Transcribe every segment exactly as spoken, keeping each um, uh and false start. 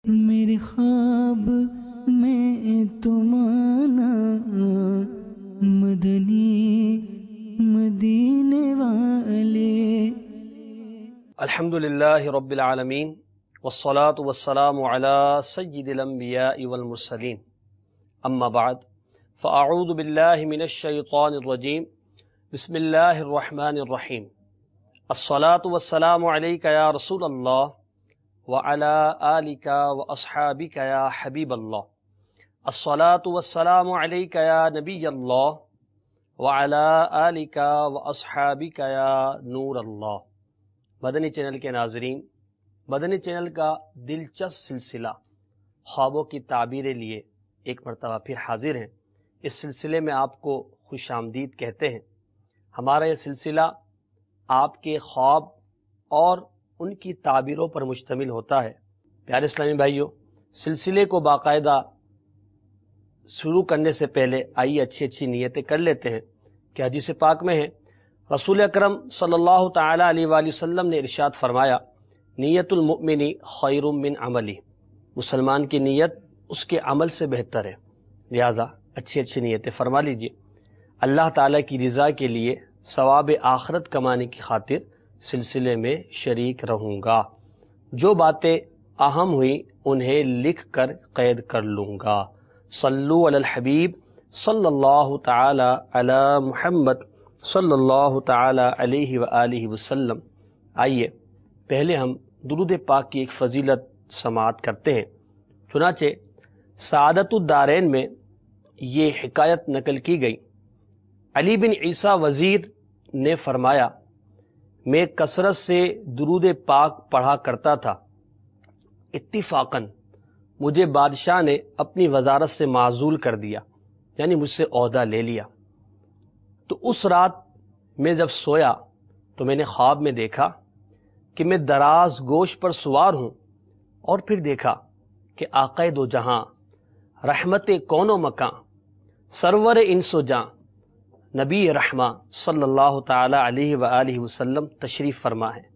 میرے خواب میں تمہارا مدنی مدینے والے. الحمد للہ رب العالمین والصلاة والسلام علی سید الانبیاء والمرسلین. اما بعد فاعوذ باللہ من الشیطان الرجیم. بسم اللہ الرحمن الرحیم. الصلاة والسلام علیک یا رسول اللہ وعلى آلك وأصحابك يا حبيب الله. الصلاة والسلام عليك يا نبي الله وعلى آلك وأصحابك يا نور الله. مدنی چینل کے ناظرین، مدنی چینل کا دلچسپ سلسلہ خوابوں کی تعبیر لیے ایک مرتبہ پھر حاضر ہیں. اس سلسلے میں آپ کو خوش آمدید کہتے ہیں. ہمارا یہ سلسلہ آپ کے خواب اور ان کی تعبیروں پر مشتمل ہوتا ہے. پیارے اسلامی بھائیوں، سلسلے کو باقاعدہ شروع کرنے سے پہلے آئیے اچھی اچھی نیتیں کر لیتے ہیں کہ حدیث پاک میں ہے، رسول اکرم صلی اللہ تعالی علیہ وآلہ وسلم نے ارشاد فرمایا، نیت المؤمن خیر من عملی. مسلمان کی نیت اس کے عمل سے بہتر ہے، لہذا اچھی اچھی نیتیں فرما لیجیے. اللہ تعالیٰ کی رضا کے لیے ثواب آخرت کمانے کی خاطر سلسلے میں شریک رہوں گا. جو باتیں اہم ہوئی انہیں لکھ کر قید کر لوں گا. صلو علی الحبیب صلی اللہ تعالی علی محمد صلی اللہ تعالی علیہ وآلہ وسلم. آئیے پہلے ہم درود پاک کی ایک فضیلت سماعت کرتے ہیں. چنانچہ سعادت الدارین میں یہ حکایت نقل کی گئی. علی بن عیسیٰ وزیر نے فرمایا، میں کثرت سے درود پاک پڑھا کرتا تھا. اتفاقاً مجھے بادشاہ نے اپنی وزارت سے معزول کر دیا، یعنی مجھ سے عہدہ لے لیا. تو اس رات میں جب سویا تو میں نے خواب میں دیکھا کہ میں دراز گوش پر سوار ہوں، اور پھر دیکھا کہ آقا دو جہاں، رحمت کون و مکان، سرور انس و جاں، نبی رحمہ صلی اللہ تعالی علیہ وآلہ وسلم تشریف فرما ہے.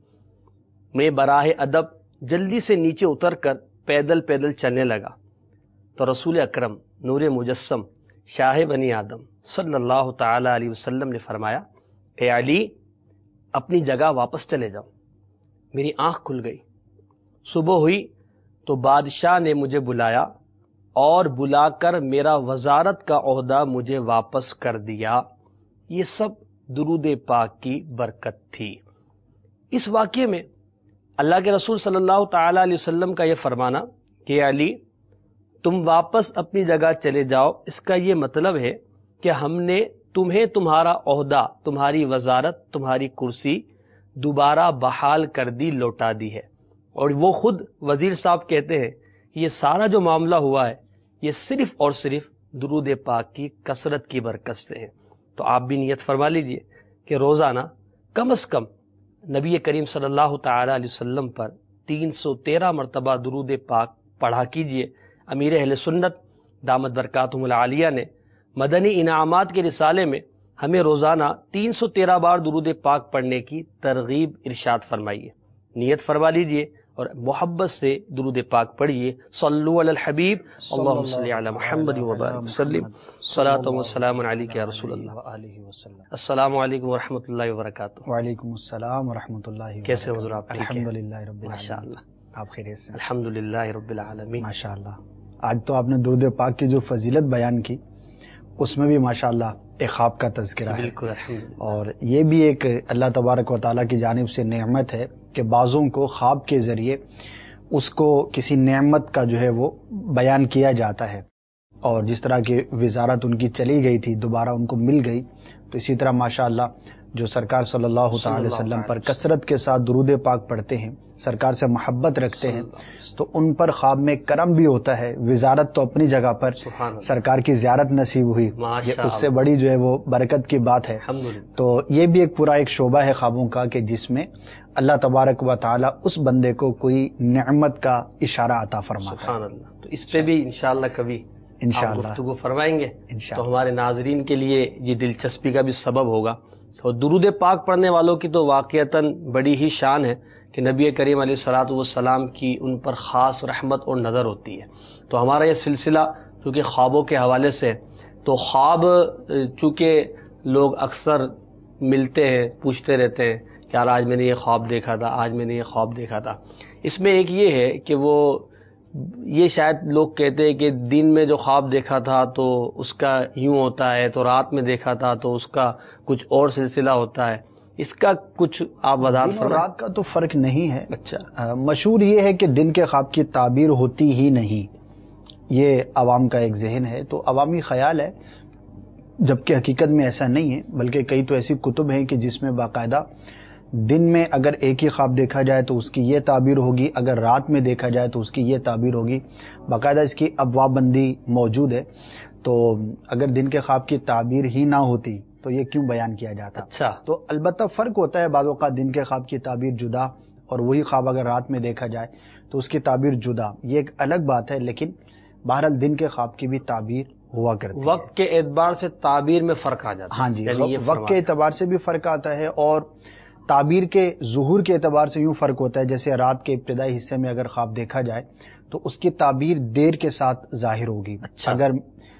میں براہ ادب جلدی سے نیچے اتر کر پیدل پیدل چلنے لگا تو رسول اکرم نور مجسم شاہ بنی آدم صلی اللہ تعالی علیہ وسلم نے فرمایا، اے علی، اپنی جگہ واپس چلے جاؤ. میری آنکھ کھل گئی. صبح ہوئی تو بادشاہ نے مجھے بلایا اور بلا کر میرا وزارت کا عہدہ مجھے واپس کر دیا. یہ سب درود پاک کی برکت تھی. اس واقعے میں اللہ کے رسول صلی اللہ تعالی علیہ وسلم کا یہ فرمانا کہ علی تم واپس اپنی جگہ چلے جاؤ، اس کا یہ مطلب ہے کہ ہم نے تمہیں تمہارا عہدہ، تمہاری وزارت، تمہاری کرسی دوبارہ بحال کر دی، لوٹا دی ہے. اور وہ خود وزیر صاحب کہتے ہیں کہ یہ سارا جو معاملہ ہوا ہے یہ صرف اور صرف درود پاک کی کثرت کی برکت سے ہے. تو آپ بھی نیت فرما لیجئے کہ روزانہ کم از کم نبی کریم صلی اللہ تعالی علیہ وسلم پر تین سو تیرہ مرتبہ درود پاک پڑھا کیجئے. امیر اہل سنت دامت برکاتہم العالیہ نے مدنی انعامات کے رسالے میں ہمیں روزانہ تین سو تیرہ بار درود پاک پڑھنے کی ترغیب ارشاد فرمائی ہے. نیت فرما لیجئے اور محبت سے درود پاک پڑھیے. صلو علی الحبیب اللہم صلی علی محمد وبارک وسلم. صلاۃ و سلام علیک یا رسول اللہ. السلام علیکم ورحمۃ اللہ وبرکاتہ. وعلیکم السلام ورحمۃ اللہ وبرکاتہ. کیسے حضور آپ؟ الحمدللہ رب العالمین. ماشاءاللہ. آپ خیریت سے؟ الحمدللہ رب العالمین. ماشاءاللہ. آج تو آپ نے درود پاک کی جو فضیلت بیان کی اس میں بھی ماشاءاللہ ایک خواب کا تذکرہ ہے. بالکل الحمدللہ. اور یہ بھی ایک اللہ تبارک و تعالیٰ کی جانب سے نعمت ہے کہ بعضوں کو خواب کے ذریعے اس کو کسی نعمت کا جو ہے وہ بیان کیا جاتا ہے. اور جس طرح کی وزارت ان کی چلی گئی تھی دوبارہ ان کو مل گئی، تو اسی طرح ماشاءاللہ جو سرکار صلی اللہ تعالی وسلم پر کثرت کے ساتھ درود پاک پڑھتے ہیں، سرکار سے محبت رکھتے ہیں، تو ان پر خواب میں کرم بھی ہوتا ہے. وزارت تو اپنی جگہ پر، سرکار کی زیارت نصیب ہوئی، یہ اس سے بڑی جو ہے وہ برکت کی بات ہے. تو یہ بھی ایک پورا ایک شعبہ ہے خوابوں کا کہ جس میں اللہ تبارک و تعالی اس بندے کو کوئی نعمت کا اشارہ عطا فرماتا ہے. تو اس پہ بھی انشاءاللہ کبھی انشاءاللہ گفتگو فرمائیں گے تو ہمارے ناظرین کے لیے یہ دلچسپی کا بھی سبب ہوگا. اور درود پاک پڑھنے والوں کی تو واقعتاً بڑی ہی شان ہے کہ نبی کریم علیہ الصلوۃ والسلام کی ان پر خاص رحمت اور نظر ہوتی ہے. تو ہمارا یہ سلسلہ چونکہ خوابوں کے حوالے سے، تو خواب چونکہ لوگ اکثر ملتے ہیں، پوچھتے رہتے ہیں کہ یار آج میں نے یہ خواب دیکھا تھا، آج میں نے یہ خواب دیکھا تھا. اس میں ایک یہ ہے کہ وہ یہ شاید لوگ کہتے ہیں کہ دن میں جو خواب دیکھا تھا تو اس کا یوں ہوتا ہے، تو رات میں دیکھا تھا تو اس کا کچھ اور سلسلہ ہوتا ہے. اس کا کچھ آپ وضاحت دن اور فرمائیں. رات کا تو فرق نہیں ہے. اچھا، مشہور یہ ہے کہ دن کے خواب کی تعبیر ہوتی ہی نہیں، یہ عوام کا ایک ذہن ہے، تو عوامی خیال ہے، جبکہ حقیقت میں ایسا نہیں ہے. بلکہ کئی تو ایسی کتب ہیں کہ جس میں باقاعدہ دن میں اگر ایک ہی خواب دیکھا جائے تو اس کی یہ تعبیر ہوگی، اگر رات میں دیکھا جائے تو اس کی یہ تعبیر ہوگی. باقاعدہ اس کی ابواب بندی موجود ہے. تو اگر دن کے خواب کی تعبیر ہی نہ ہوتی تو یہ کیوں بیان کیا جاتا؟ اچھا، تو البتہ فرق ہوتا ہے، بعض اوقات دن کے خواب کی تعبیر جدا اور وہی خواب اگر رات میں دیکھا جائے تو اس کی تعبیر جدا، یہ ایک الگ بات ہے. لیکن بہرحال دن کے خواب کی بھی تعبیر ہوا کرتی ہے. وقت کے اعتبار سے تعبیر میں فرق آ جاتا ہے. ہاں جی، یعنی یہ وقت کے اعتبار سے بھی فرق آتا ہے اور تعبیر کے ظہور کے اعتبار سے یوں فرق ہوتا ہے. جیسے رات کے ابتدائی حصے میں اگر خواب دیکھا جائے تو اس کی تعبیر دیر کے ساتھ ظاہر ہوگی. اچھا. اگر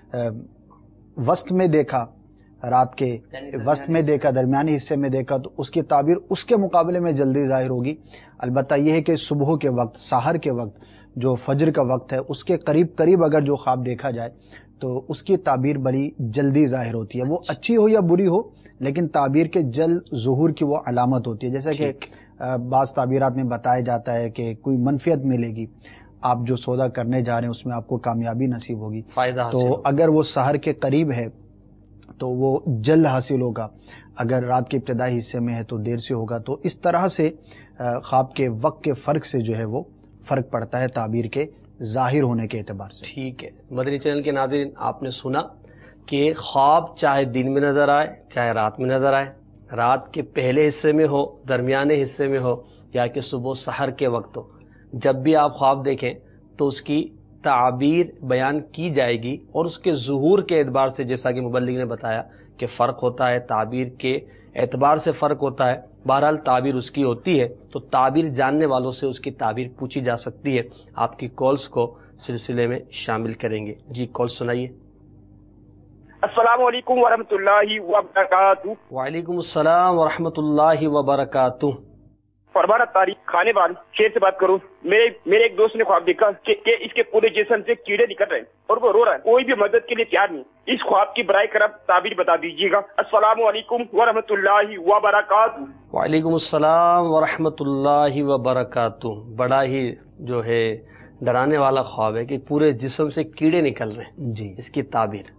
وسط میں دیکھا، رات کے وسط میں دیکھا، درمیانی حصے میں دیکھا تو اس کی تعبیر اس کے مقابلے میں جلدی ظاہر ہوگی. البتہ یہ ہے کہ صبح کے وقت، سحر کے وقت، جو فجر کا وقت ہے، اس کے قریب قریب اگر جو خواب دیکھا جائے تو اس کی تعبیر بڑی جلدی ظاہر ہوتی ہے. وہ اچھی ہو یا بری ہو لیکن تعبیر کے جلد ظہور کی وہ علامت ہوتی ہے. جیسا کہ بعض تعبیرات میں بتایا جاتا ہے کہ کوئی منفیت ملے گی، آپ جو سودا کرنے جا رہے ہیں اس میں آپ کو کامیابی نصیب ہوگی، فائدہ تو اگر وہ سحر کے قریب ہے تو وہ جلد حاصل ہوگا، اگر رات کے ابتدائی حصے میں ہے تو دیر سے ہوگا. تو اس طرح سے خواب کے وقت کے فرق سے جو ہے وہ فرق پڑتا ہے تعبیر کے ظاہر ہونے کے اعتبار سے. ٹھیک ہے. مدنی چینل کے ناظرین، آپ نے سنا کہ خواب چاہے دن میں نظر آئے چاہے رات میں نظر آئے، رات کے پہلے حصے میں ہو، درمیانے حصے میں ہو، یا کہ صبح سحر کے وقت ہو، جب بھی آپ خواب دیکھیں تو اس کی تعبیر بیان کی جائے گی اور اس کے ظہور کے اعتبار سے، جیسا کہ مبلغ نے بتایا کہ فرق ہوتا ہے، تعبیر کے اعتبار سے فرق ہوتا ہے. بہرحال تعبیر اس کی ہوتی ہے، تو تعبیر جاننے والوں سے اس کی تعبیر پوچھی جا سکتی ہے. آپ کی کالز کو سلسلے میں شامل کریں گے. جی کال سنائیے. السلام علیکم ورحمۃ اللہ وبرکاتہ. وعلیکم السلام ورحمۃ اللہ وبرکاتہ. فرمانا تاریخ کھانے بان شیر سے بات کروں. میرے میرے ایک دوست نے خواب دیکھا کہ, کہ اس کے پورے جسم سے کیڑے نکل رہے ہیں اور وہ رو رہا ہے، کوئی بھی مدد کے لیے تیار نہیں. اس خواب کی برائے کرم تعبیر بتا دیجیے گا. السلام علیکم ورحمۃ اللہ وبرکاتہ. وعلیکم السلام ورحمۃ اللہ وبرکاتہ. بڑا ہی جو ہے ڈرانے والا خواب ہے کہ پورے جسم سے کیڑے نکل رہے ہیں. جی، اس کی تعبیر.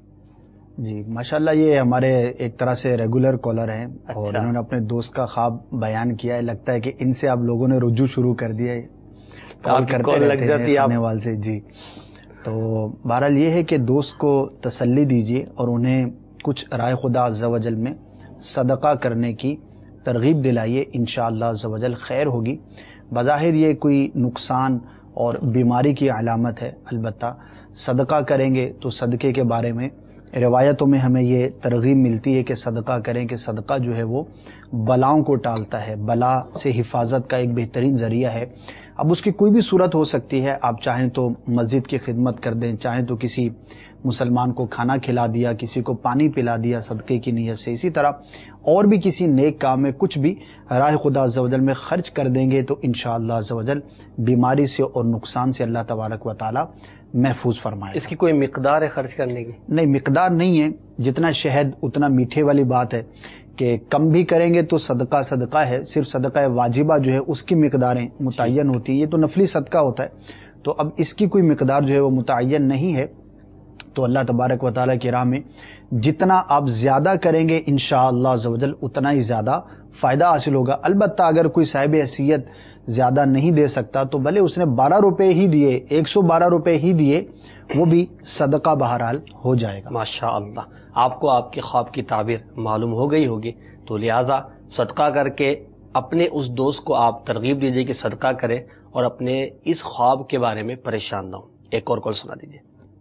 جی ماشاءاللہ، یہ ہمارے ایک طرح سے ریگولر کالر ہیں اور اچھا. انہوں نے اپنے دوست کا خواب بیان کیا ہے. لگتا ہے کہ ان سے آپ لوگوں نے رجوع شروع کر دیا ہے، کال کرتے رہتے ہیں خانے وال سے. جی، تو بہرحال یہ ہے کہ دوست کو تسلی دیجیے اور انہیں کچھ رائے خدا عز و جل میں صدقہ کرنے کی ترغیب دلائیے. انشاءاللہ عز و جل خیر ہوگی. بظاہر یہ کوئی نقصان اور بیماری کی علامت ہے، البتہ صدقہ کریں گے تو صدقے کے بارے میں روایتوں میں ہمیں یہ ترغیب ملتی ہے کہ صدقہ کریں کہ صدقہ جو ہے وہ بلاؤں کو ٹالتا ہے، بلا سے حفاظت کا ایک بہترین ذریعہ ہے. اب اس کی کوئی بھی صورت ہو سکتی ہے. آپ چاہیں تو مسجد کی خدمت کر دیں، چاہیں تو کسی مسلمان کو کھانا کھلا دیا، کسی کو پانی پلا دیا صدقے کی نیت سے. اسی طرح اور بھی کسی نیک کام میں کچھ بھی راہ خدا عز و جل میں خرچ کر دیں گے تو انشاءاللہ عز و جل بیماری سے اور نقصان سے اللہ تبارک و تعالی محفوظ فرمائے. اس کی کوئی مقدار ہے خرچ کرنے کی؟ نہیں، مقدار نہیں ہے. جتنا شہد اتنا میٹھے والی بات ہے کہ کم بھی کریں گے تو صدقہ صدقہ ہے. صرف صدقہ واجبہ جو ہے اس کی مقداریں متعین ہوتی ہے، یہ تو نفلی صدقہ ہوتا ہے. تو اب اس کی کوئی مقدار جو ہے وہ متعین نہیں ہے. تو اللہ تبارک و تعالیٰ کی راہ میں جتنا آپ زیادہ کریں گے انشاءاللہ عز و جل اتنا ہی زیادہ فائدہ حاصل ہوگا. البتہ اگر کوئی صاحب حیثیت زیادہ نہیں دے سکتا تو بھلے اس نے بارہ روپے ہی دیے، ایک سو بارہ روپے ہی دیے، وہ بھی صدقہ بہرحال ہو جائے گا. ماشاءاللہ. آپ کو آپ کے خواب کی تعبیر معلوم ہو گئی ہوگی، تو لہٰذا صدقہ کر کے اپنے اس دوست کو آپ ترغیب دیجیے کہ صدقہ کرے اور اپنے اس خواب کے بارے میں پریشان نہ ہو. ایک اور کال سنا دیجیے.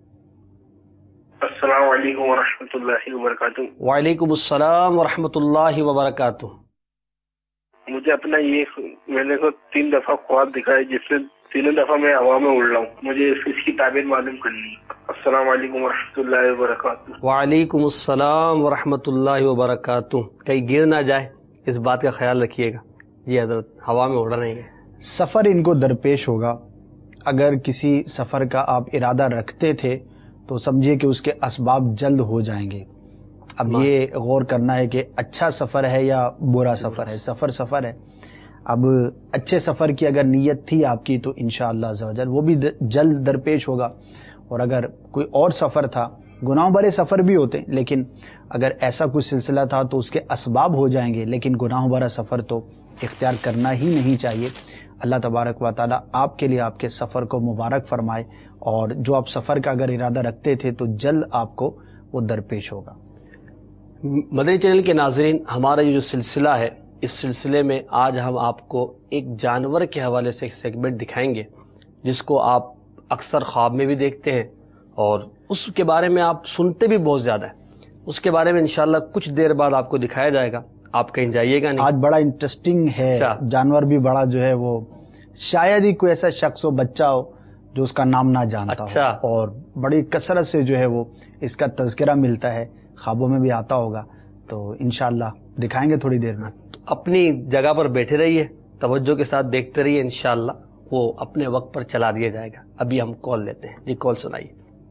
السلام علیکم ورحمۃ اللہ وبرکاتہ. وعلیکم السلام ورحمۃ اللہ وبرکاتہ. مجھے اپنا یہ میں نے کو تین دفعہ خواب دکھائی جس میں تینوں دفعہ میں ہوا میں اڑ رہا ہوں. مجھے اس کی تعبیر معلوم کرنی ہے. السلام علیکم ورحمۃ اللہ وبرکاتہ. وعلیکم السلام ورحمۃ اللہ وبرکاتہ. کہیں گر نہ جائے اس بات کا خیال رکھیے گا. جی حضرت ہوا میں اڑ رہے ہیں. سفر ان کو درپیش ہوگا. اگر کسی سفر کا آپ ارادہ رکھتے تھے تو سمجھیے کہ اس کے اسباب جلد ہو جائیں گے. اب یہ غور کرنا ہے کہ اچھا سفر ہے یا برا سفر ہے. سفر سفر ہے. اب اچھے سفر کی اگر نیت تھی آپ کی تو انشاءاللہ عز و جل وہ بھی جلد درپیش ہوگا. اور اگر کوئی اور سفر تھا، گناہوں بھرے سفر بھی ہوتے ہیں، لیکن اگر ایسا کوئی سلسلہ تھا تو اس کے اسباب ہو جائیں گے، لیکن گناہوں بھرا سفر تو اختیار کرنا ہی نہیں چاہیے. اللہ تبارک و تعالی آپ کے لیے آپ کے سفر کو مبارک فرمائے، اور جو آپ سفر کا اگر ارادہ رکھتے تھے تو جلد آپ کو وہ درپیش ہوگا. مدنی چینل کے ناظرین، ہمارا یہ جو سلسلہ ہے، اس سلسلے میں آج ہم آپ کو ایک جانور کے حوالے سے ایک سیگمنٹ دکھائیں گے جس کو آپ اکثر خواب میں بھی دیکھتے ہیں اور اس کے بارے میں آپ سنتے بھی بہت زیادہ ہیں. اس کے بارے میں انشاءاللہ کچھ دیر بعد آپ کو دکھایا جائے گا. آپ کہیں جائیے گا نہیں. آج بڑا انٹرسٹنگ ہے. جانور بھی بڑا جو ہے وہ شاید ہی کوئی ایسا شخص ہو، بچہ ہو جو اس کا نام نہ جانتا اچھا. ہو، اور بڑی کثرت سے جو ہے وہ اس کا تذکرہ ملتا ہے، خوابوں میں بھی آتا ہوگا. تو انشاءاللہ دکھائیں گے تھوڑی دیر میں. اپنی جگہ پر بیٹھے رہیے، توجہ کے ساتھ دیکھتے رہیے، انشاءاللہ وہ اپنے وقت پر چلا دیا جائے گا. ابھی ہم کال لیتے ہیں. جی کال سنائیے.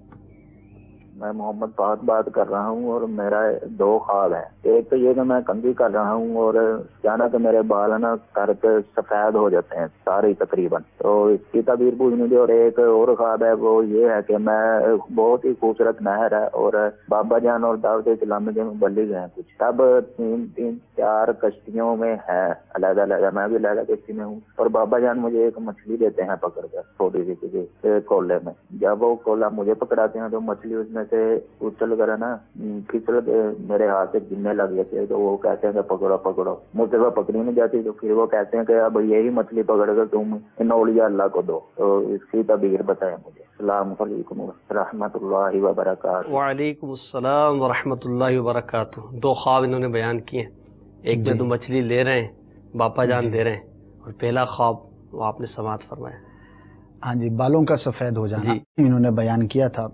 میں محمد فہد بات کر رہا ہوں اور میرا دو خواب ہیں. ایک تو یہ کہ میں کندھی کر رہا ہوں اور جانا کہ میرے بال نا کر کے سفید ہو جاتے ہیں سارے تقریباً، تو اس کی تعبیر پوچھنی تھی. اور ایک اور خواب ہے وہ یہ ہے کہ میں بہت ہی خوبصورت نہر ہے اور بابا جان اور دعوت اسلامی کے مبلغ ہیں کچھ، تب تین تین چار کشتیوں میں ہے علیحدہ علیحدہ، میں بھی علیحدہ کشتی میں ہوں، اور بابا جان مجھے ایک مچھلی دیتے ہیں پکڑ کر چھوٹی سی کسی کولے میں. جب وہ کولا مجھے پکڑاتے ہیں تو مچھلی اس میں سے اچھل کر نا پھسل کے میرے ہاتھ سے گرنے لگ جاتے ہیں. تو وہ کہتے ہیں کہ پکڑو پکڑو، مجھ سے وہ پکڑی نہیں جاتی. تو پھر وہ کہتے ہیں کہ اب یہی مچھلی پکڑ کر تم ان اولیاء اللہ کو دو. تو اس کی تعبیر بتائیں مجھے. السلام علیکم ورحمۃ اللہ وبرکاتہ. وعلیکم السلام ورحمۃ اللہ وبرکاتہ. دو خواب انہوں نے بیان کیے ہیں. ایک میں تو مچھلی لے رہے ہیں، باپا جان دے رہے ہیں، اور پہلا خواب وہ آپ نے سماعت فرمایا. ہاں جی، بالوں کا سفید ہو جانا انہوں نے بیان کیا تھا.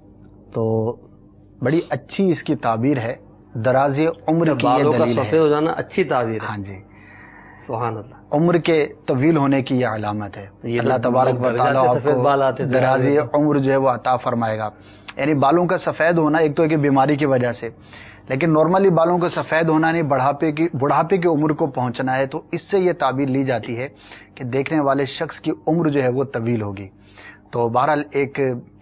تو بڑی اچھی اس کی تعبیر ہے، دراز عمر کی یہ بالوں کا دلیل سفید ہے. ہو جانا اچھی تعبیر ہے. ہاں جی، سبحان اللہ. عمر کے طویل ہونے کی یہ علامت ہے. اللہ تبارک و تعالیٰ آپ کو دراز عمر جو ہے وہ عطا فرمائے گا. یعنی بالوں کا سفید ہونا ایک تو ہے کہ بیماری کی وجہ سے، لیکن نارملی بالوں کا سفید ہونا نہیں، بڑھاپے کی بڑھاپے کی عمر کو پہنچنا ہے. تو اس سے یہ تعبیر لی جاتی ہے کہ دیکھنے والے شخص کی عمر جو ہے وہ طویل ہوگی. تو بہرحال ایک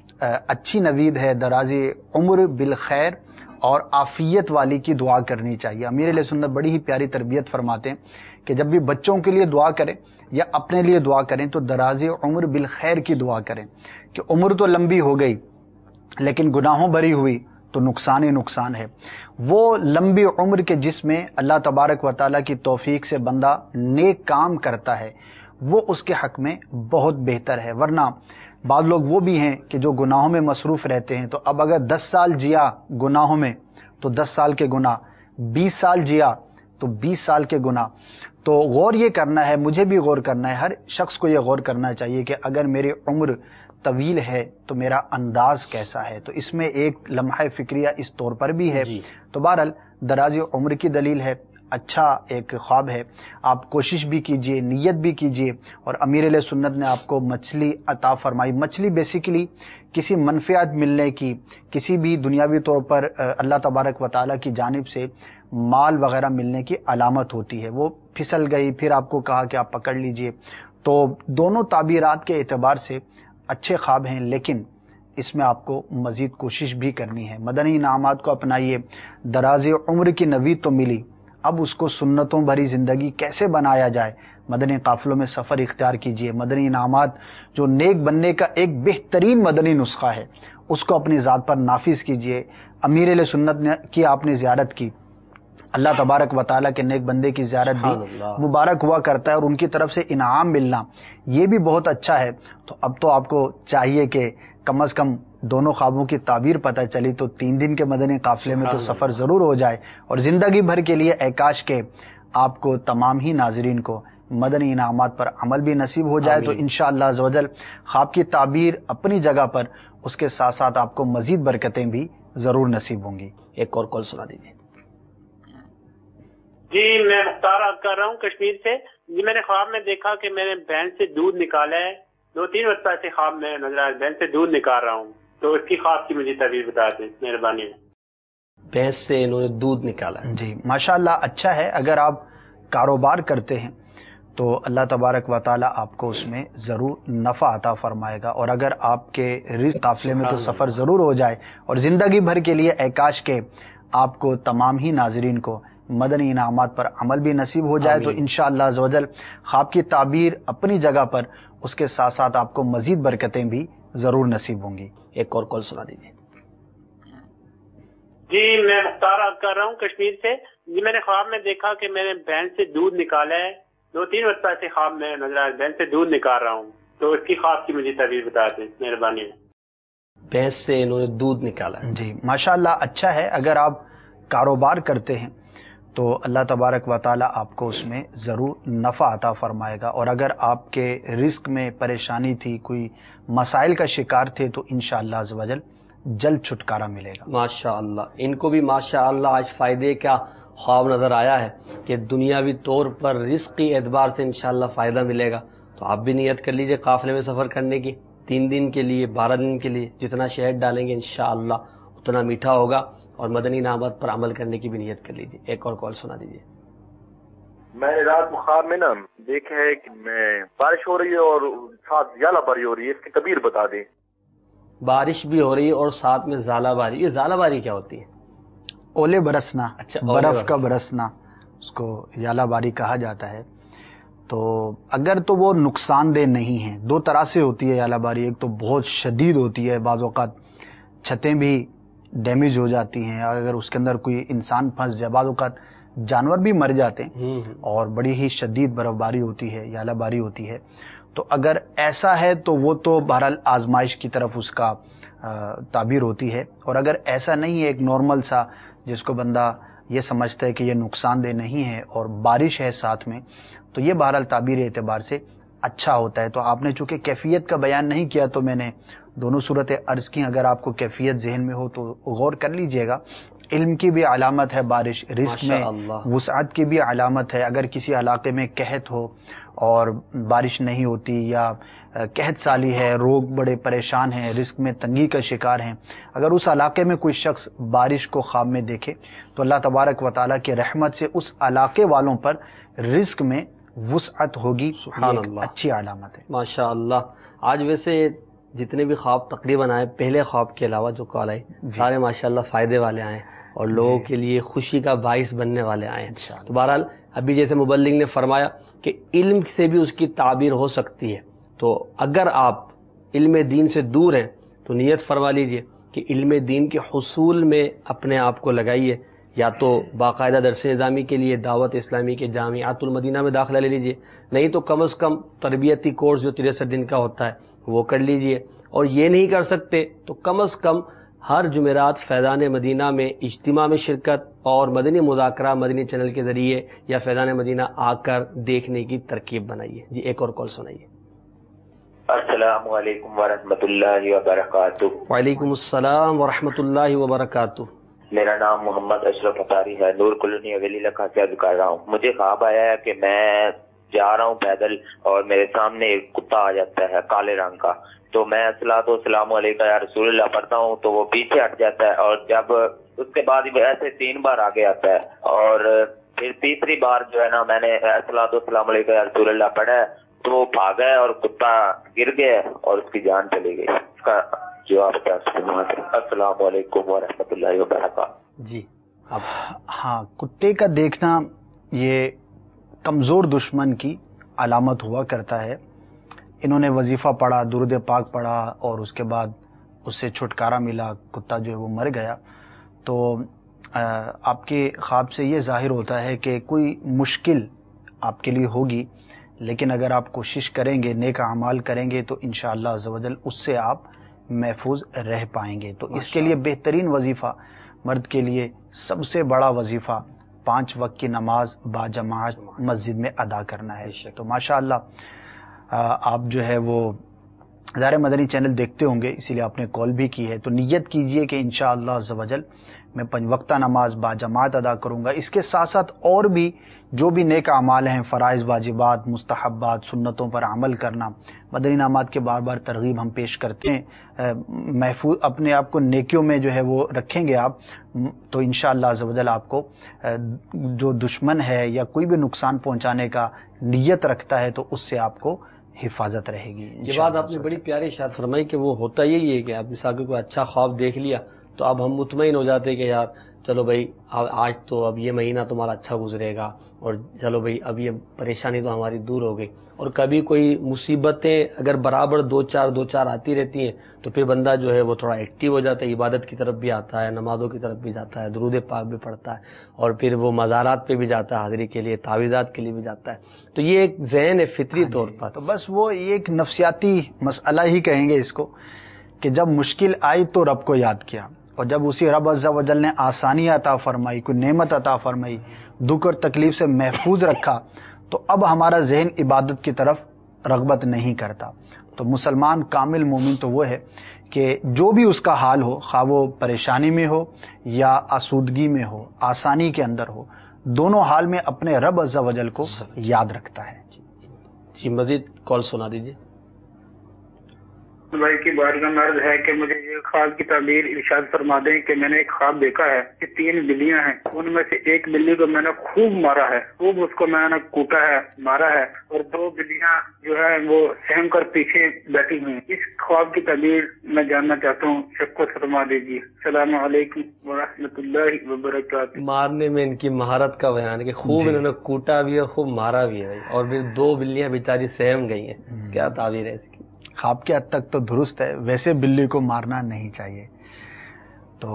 اچھی نوید ہے، درازی عمر بالخیر اور عافیت والی کی دعا کرنی چاہیے. امیر علیہ سنت بڑی ہی پیاری تربیت فرماتے ہیں کہ جب بھی بچوں کے لیے دعا کریں یا اپنے لیے دعا کریں تو درازی عمر بالخیر کی دعا کریں، کہ عمر تو لمبی ہو گئی لیکن گناہوں بھری ہوئی تو نقصان ہی نقصان ہے. وہ لمبی عمر کے جس میں اللہ تبارک و تعالیٰ کی توفیق سے بندہ نیک کام کرتا ہے وہ اس کے حق میں بہت بہتر ہے. ورنہ بعض لوگ وہ بھی ہیں کہ جو گناہوں میں مصروف رہتے ہیں، تو اب اگر دس سال جیا گناہوں میں تو دس سال کے گناہ، بیس سال جیا تو بیس سال کے گناہ. تو غور یہ کرنا ہے، مجھے بھی غور کرنا ہے، ہر شخص کو یہ غور کرنا چاہیے کہ اگر میری عمر طویل ہے تو میرا انداز کیسا ہے. تو اس میں ایک لمحہ فکریہ اس طور پر بھی ہے. جی. تو بہرحال درازی عمر کی دلیل ہے، اچھا ایک خواب ہے. آپ کوشش بھی کیجئے، نیت بھی کیجئے. اور امیر علیہ سنت نے آپ کو مچھلی عطا فرمائی. مچھلی بیسیکلی کسی منفعت ملنے کی، کسی بھی دنیاوی طور پر اللہ تبارک و تعالیٰ کی جانب سے مال وغیرہ ملنے کی علامت ہوتی ہے. وہ پھسل گئی، پھر آپ کو کہا کہ آپ پکڑ لیجئے. تو دونوں تعبیرات کے اعتبار سے اچھے خواب ہیں، لیکن اس میں آپ کو مزید کوشش بھی کرنی ہے. مدنی انعامات کو اپنائیے. درازی عمر کی نوید تو ملی، اب اس کو سنتوں بھری زندگی کیسے بنایا جائے، مدنی قافلوں میں سفر اختیار کیجئے. مدنی انعامات جو نیک بننے کا ایک بہترین مدنی نسخہ ہے اس کو اپنی ذات پر نافذ کیجئے. امیر علیہ سنت نے کی آپ نے زیارت کی، اللہ تبارک و تعالیٰ کے نیک بندے کی زیارت بھی مبارک ہوا کرتا ہے، اور ان کی طرف سے انعام ملنا یہ بھی بہت اچھا ہے. تو اب تو آپ کو چاہیے کہ کم از کم دونوں خوابوں کی تعبیر پتہ چلی تو تین دن کے مدنی قافلے میں تو سفر ضرور ہو جائے، اور زندگی بھر کے لیے اے کاش کے آپ کو تمام ہی ناظرین کو مدنی انعامات پر عمل بھی نصیب ہو جائے تو انشاءاللہ عز و جل خواب کی تعبیر اپنی جگہ پر، اس کے ساتھ ساتھ آپ کو مزید برکتیں بھی ضرور نصیب ہوں گی۔ ایک اور کال سنا دیجیے۔ جی میں مختار بات کر رہا ہوں کشمیر سے۔ جی میں نے خواب میں دیکھا کہ میں نے بہن سے دودھ نکالا ہے، دو تین وقت ایسے خواب میں نظر آیا بہن سے دودھ نکال رہا ہوں، تو اس کی خواب کی مجھے تعبیر بتا دیں مہربانی۔ بھینس سے انہوں نے دودھ نکالا۔ جی ماشاءاللہ اچھا ہے، اگر آپ کاروبار کرتے ہیں تو اللہ تبارک و تعالی آپ کو اس میں ضرور نفع عطا فرمائے گا، اور اگر آپ کے رزق قافلے میں تو سفر ضرور ہو جائے اور زندگی بھر کے لیے اے کاش کے آپ کو تمام ہی ناظرین کو مدنی انعامات پر عمل بھی نصیب ہو جائے تو انشاءاللہ عز و جل خواب کی تعبیر اپنی جگہ پر، اس کے ساتھ ساتھ آپ کو مزید برکتیں بھی ضرور نصیب ہوں گی۔ ایک اور کال سنا دیجیے۔ جی میں مختار بات کر رہا ہوں کشمیر سے۔ جی میں نے خواب میں دیکھا کہ میں نے بہن سے دودھ نکالا ہے، دو تین وقت ایسے خواب میں نظر آیا بہن سے دودھ نکال رہا ہوں، تو اس کی خواب کی مجھے تعبیر بتا دیں مہربانی۔ بھینس سے انہوں نے دودھ نکالا۔ جی ماشاءاللہ اچھا ہے، اگر آپ کاروبار کرتے ہیں تو اللہ تبارک و تعالی آپ کو اس میں ضرور نفع عطا فرمائے گا، اور اگر آپ کے رزق میں پریشانی تھی، کوئی مسائل کا شکار تھے تو انشاءاللہ عز و جل جلد چھٹکارا ملے گا۔ ماشاءاللہ ان کو بھی ماشاءاللہ آج فائدے کا خواب نظر آیا ہے کہ دنیاوی طور پر رزقی اعتبار سے انشاءاللہ فائدہ ملے گا، تو آپ بھی نیت کر لیجئے قافلے میں سفر کرنے کی، تین دن کے لیے، بارہ دن کے لیے، جتنا شہد ڈالیں گے انشاءاللہ اتنا میٹھا ہوگا، اور مدنی انعامات پر عمل کرنے کی بھی نیت کر لیجئے۔ ایک اور کال سنا دیجیے۔ میں نے رات خواب میں نا دیکھا ہے کہ میں بارش ہو رہی ہے اور ساتھ زیادہ باری ہو رہی ہے، اس کی تعبیر بتا دیں۔ بارش بھی ہو رہی ہے اور ساتھ میں زالہ باری۔ یہ زالہ باری کیا ہوتی ہے؟ اولے برسنا، اچھا، برف کا برسنا، اس کو یالہ باری کہا جاتا ہے۔ تو اگر تو وہ نقصان دہ نہیں ہے، دو طرح سے ہوتی ہے یالہ باری، ایک تو بہت شدید ہوتی ہے، بعض اوقات چھتیں بھی ڈیمیج ہو جاتی ہیں، اگر اس کے اندر کوئی انسان پھنس جائے، بعض اوقات جانور بھی مر جاتے ہیں، اور بڑی ہی شدید برف باری ہوتی ہے، یالہ باری ہوتی ہے۔ تو اگر ایسا ہے تو وہ تو بہرحال آزمائش کی طرف اس کا تعبیر ہوتی ہے، اور اگر ایسا نہیں ہے، ایک نارمل سا جس کو بندہ یہ سمجھتا ہے کہ یہ نقصان دہ نہیں ہے اور بارش ہے ساتھ میں، تو یہ بہرحال تعبیر اعتبار سے اچھا ہوتا ہے۔ تو آپ نے چونکہ کیفیت کا بیان نہیں کیا تو میں نے دونوں صورتیں عرض کی، اگر آپ کو کیفیت ذہن میں ہو تو غور کر لیجئے گا۔ علم کی بھی علامت ہے بارش، رزق میں وسعت کی بھی علامت ہے۔ اگر کسی علاقے میں قحط ہو اور بارش نہیں ہوتی، یا قحط سالی ہے، لوگ بڑے پریشان ہیں، رزق میں تنگی کا شکار ہیں، اگر اس علاقے میں کوئی شخص بارش کو خواب میں دیکھے تو اللہ تبارک و تعالیٰ کی رحمت سے اس علاقے والوں پر رزق میں وسعت ہوگی۔ سبحان یہ اللہ، اچھی علامت ہے۔ ماشاءاللہ۔ آج ویسے جتنے بھی خواب تقریباً آئے، پہلے خواب کے علاوہ جو کال آئی، سارے ماشاءاللہ فائدے والے آئے اور لوگوں کے لیے خوشی کا باعث بننے والے آئے ہیں۔ تو بہرحال ابھی جیسے مبلغ نے فرمایا کہ علم سے بھی اس کی تعبیر ہو سکتی ہے، تو اگر آپ علم دین سے دور ہیں تو نیت فرما لیجئے کہ علم دین کے حصول میں اپنے آپ کو لگائیے، یا تو باقاعدہ درس نظامی کے لیے دعوت اسلامی کے جامعات المدینہ میں داخلہ لے لیجئے، نہیں تو کم از کم تربیتی کورس جو تریسٹھ دن کا ہوتا ہے وہ کر لیجئے، اور یہ نہیں کر سکتے تو کم از کم ہر جمعرات فیضان مدینہ میں اجتماع میں شرکت اور مدنی مذاکرہ مدنی چینل کے ذریعے یا فیضان مدینہ آ کر دیکھنے کی ترکیب بنائیے۔ جی ایک اور کال سنائیے۔ السلام علیکم ورحمۃ اللہ وبرکاتہ۔ وعلیکم السلام ورحمۃ اللہ وبرکاتہ۔ میرا نام محمد اشرف اطاری ہے، نور کالونی حویلی لکھا سے عرض کر رہا ہوں۔ مجھے خواب آیا ہے کہ میں جا رہا ہوں پیدل اور میرے سامنے ایک کتا آ جاتا ہے کالے رنگ کا، تو میں الصلاۃ والسلام علیکم یا رسول اللہ پڑھتا ہوں تو وہ پیچھے ہٹ جاتا ہے، اور جب اس کے بعد ایسے تین بار آگے آتا ہے، اور پھر تیسری بار جو ہے نا میں نے الصلاۃ والسلام علیکم یا رسول اللہ پڑھا ہے تو وہ بھاگا ہے اور کتا گر گیا اور اس کی جان چلی گئی۔ اس کا جواب کیا؟ السلام علیکم ورحمۃ اللہ وبرکاتہ۔ جی ہاں، کتے کا دیکھنا یہ کمزور دشمن کی علامت ہوا کرتا ہے۔ انہوں نے وظیفہ پڑھا، درود پاک پڑھا، اور اس کے بعد اس سے چھٹکارا ملا، کتا جو ہے وہ مر گیا، تو آپ کے خواب سے یہ ظاہر ہوتا ہے کہ کوئی مشکل آپ کے لیے ہوگی، لیکن اگر آپ کوشش کریں گے، نیک اعمال کریں گے تو انشاءاللہ عز و جل اس سے آپ محفوظ رہ پائیں گے۔ تو اس کے لیے بہترین وظیفہ مرد کے لیے سب سے بڑا وظیفہ پانچ وقت کی نماز با جماعت مسجد میں ادا کرنا ہے. تو ماشاء اللہ آپ جو ہے وہ ظاہر مدنی چینل دیکھتے ہوں گے، اسی لیے آپ نے کال بھی کی ہے. تو نیت کیجئے کہ انشاءاللہ عز و جل میں پنج وقتہ نماز با جماعت ادا کروں گا. اس کے ساتھ ساتھ اور بھی جو بھی نیک اعمال ہیں، فرائض، واجبات، مستحبات، سنتوں پر عمل کرنا، مدنی انعامات کے بار بار ترغیب ہم پیش کرتے ہیں. محفوظ اپنے آپ کو نیکیوں میں جو ہے وہ رکھیں گے آپ، تو انشاءاللہ عز و جل آپ کو جو دشمن ہے یا کوئی بھی نقصان پہنچانے کا نیت رکھتا ہے تو اس سے آپ کو حفاظت رہے گی. یہ بات آپ نے بڑی پیاری اشارت فرمائی کہ وہ ہوتا یہی ہے کہ آپ مثال کو کوئی اچھا خواب دیکھ لیا تو اب ہم مطمئن ہو جاتے کہ یار چلو بھائی آج تو اب یہ مہینہ تمہارا اچھا گزرے گا، اور چلو بھائی اب یہ پریشانی تو ہماری دور ہو گئی. اور کبھی کوئی مصیبتیں اگر برابر دو چار دو چار آتی رہتی ہیں تو پھر بندہ جو ہے وہ تھوڑا ایکٹیو ہو جاتا ہے، عبادت کی طرف بھی آتا ہے، نمازوں کی طرف بھی جاتا ہے، درود پاک بھی پڑھتا ہے، اور پھر وہ مزارات پہ بھی جاتا ہے حاضری کے لیے، تعویذات کے لیے بھی جاتا ہے. تو یہ ایک ذہن ہے فطری طور پر. تو بس وہ ایک نفسیاتی مسئلہ ہی کہیں گے اس کو کہ جب مشکل آئی تو رب کو یاد کیا، اور جب اسی رب عز و جل نے آسانی عطا فرمائی، کوئی نعمت عطا فرمائی، دکھ اور تکلیف سے محفوظ رکھا، تو اب ہمارا ذہن عبادت کی طرف رغبت نہیں کرتا. تو مسلمان کامل مومن تو وہ ہے کہ جو بھی اس کا حال ہو، خواہ وہ پریشانی میں ہو یا آسودگی میں ہو، آسانی کے اندر ہو، دونوں حال میں اپنے رب عز و جل کو یاد رکھتا ہے. جی مزید کال سنا دیجیے. بھائی کی بارگاہ میں عرض ہے کہ مجھے یہ خواب کی تعبیر ارشاد فرما دیں کہ میں نے ایک خواب دیکھا ہے کہ تین بلیاں ہیں، ان میں سے ایک بلی کو میں نے خوب مارا ہے، خوب اس کو میں نے کوٹا ہے، مارا ہے، اور دو بلیاں جو ہے وہ سہم کر پیچھے بیٹھی ہوئی ہیں. اس خواب کی تعبیر میں جاننا چاہتا ہوں، شفقت فرما دیجیے. السلام علیکم ورحمۃ اللہ وبرکاتہ. مارنے میں ان کی مہارت کا بیان ہے کہ خوب انہوں نے کوٹا بھی ہے، خوب مارا بھی ہے، اور پھر دو بلیاں بیچاری سہم گئی ہیں. کیا تعبیر ہے اس کی؟ خواب کے حد تک تو درست ہے، ویسے بلی کو مارنا نہیں چاہیے. تو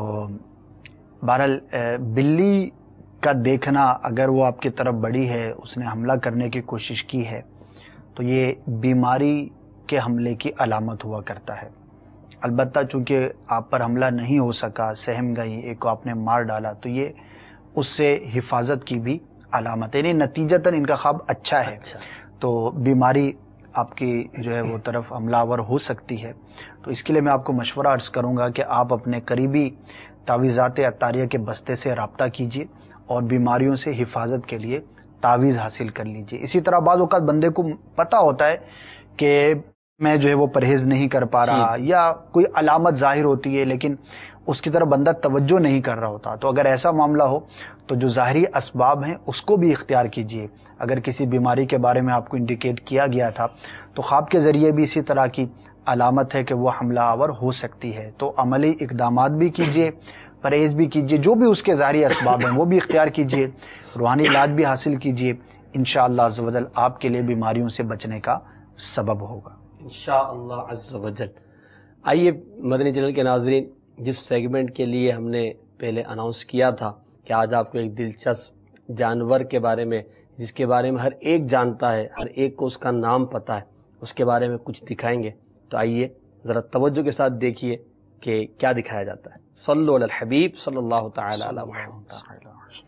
بہرحال بلی کا دیکھنا اگر وہ آپ کی طرف بڑی ہے، اس نے حملہ کرنے کی کوشش کی ہے، تو یہ بیماری کے حملے کی علامت ہوا کرتا ہے. البتہ چونکہ آپ پر حملہ نہیں ہو سکا، سہم گئی، ایک کو آپ نے مار ڈالا، تو یہ اس سے حفاظت کی بھی علامت ہے. یعنی نتیجتاً ان کا خواب اچھا ہے، تو بیماری آپ کی جو ہے وہ طرف حملہ آور ہو سکتی ہے. تو اس کے لیے میں آپ کو مشورہ عرض کروں گا کہ آپ اپنے قریبی تعویذات عطاریہ کے بستے سے رابطہ کیجیے اور بیماریوں سے حفاظت کے لیے تعویذ حاصل کر لیجیے. اسی طرح بعض اوقات بندے کو پتہ ہوتا ہے کہ میں جو ہے وہ پرہیز نہیں کر پا رہا، یا کوئی علامت ظاہر ہوتی ہے لیکن اس کی طرف بندہ توجہ نہیں کر رہا ہوتا. تو اگر ایسا معاملہ ہو تو جو ظاہری اسباب ہیں اس کو بھی اختیار کیجیے. اگر کسی بیماری کے بارے میں آپ کو انڈیکیٹ کیا گیا تھا تو خواب کے ذریعے بھی اسی طرح کی علامت ہے کہ وہ حملہ آور ہو سکتی ہے، تو عملی اقدامات بھی کیجیے، پرہیز بھی کیجیے، جو بھی اس کے ظاہری اسباب ہیں وہ بھی اختیار کیجیے، روحانی علاج بھی حاصل کیجیے. انشاءاللہ عز و جل آپ کے لیے بیماریوں سے بچنے کا سبب ہوگا انشاءاللہ عز و جل. آئیے مدنی چینل کے ناظرین، جس سیگمنٹ کے لیے ہم نے پہلے اناؤنس کیا تھا کہ آج آپ کو ایک دلچسپ جانور کے بارے میں، جس کے بارے میں ہر ایک جانتا ہے، ہر ایک کو اس کا نام پتہ ہے، اس کے بارے میں کچھ دکھائیں گے. تو آئیے ذرا توجہ کے ساتھ دیکھیے کہ کیا دکھایا جاتا ہے. صلو علی الحبیب صلی اللہ تعالی علی محمد.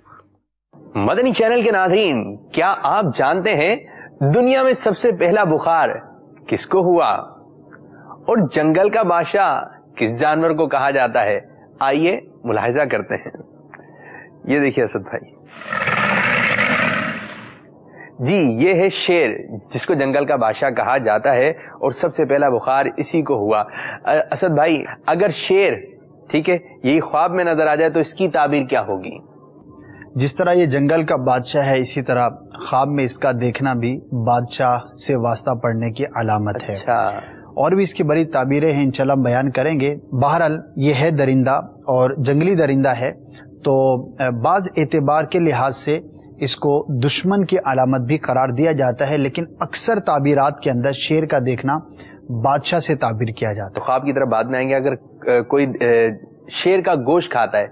مدنی چینل کے ناظرین، کیا آپ جانتے ہیں دنیا میں سب سے پہلا بخار کس کو ہوا، اور جنگل کا بادشاہ کس جانور کو کہا جاتا ہے؟ آئیے ملاحظہ کرتے ہیں. یہ دیکھیے اسد بھائی، جی یہ ہے شیر، جس کو جنگل کا بادشاہ کہا جاتا ہے، اور سب سے پہلا بخار اسی کو ہوا. اسد بھائی، اگر شیر ٹھیک ہے یہی خواب میں نظر آ جائے تو اس کی تعبیر کیا ہوگی؟ جس طرح یہ جنگل کا بادشاہ ہے، اسی طرح خواب میں اس کا دیکھنا بھی بادشاہ سے واسطہ پڑنے کی علامت ہے. اچھا، اور بھی اس کی بڑی تعبیریں ہیں، انشاءاللہ ہم بیان کریں گے. بہرحال یہ ہے درندہ اور جنگلی درندہ ہے، تو بعض اعتبار کے لحاظ سے اس کو دشمن کی علامت بھی قرار دیا جاتا ہے، لیکن اکثر تعبیرات کے اندر شیر کا دیکھنا بادشاہ سے تعبیر کیا جاتا ہے. خواب کی طرف بعد میں آئیں گے. اگر کوئی شیر کا گوشت کھاتا ہے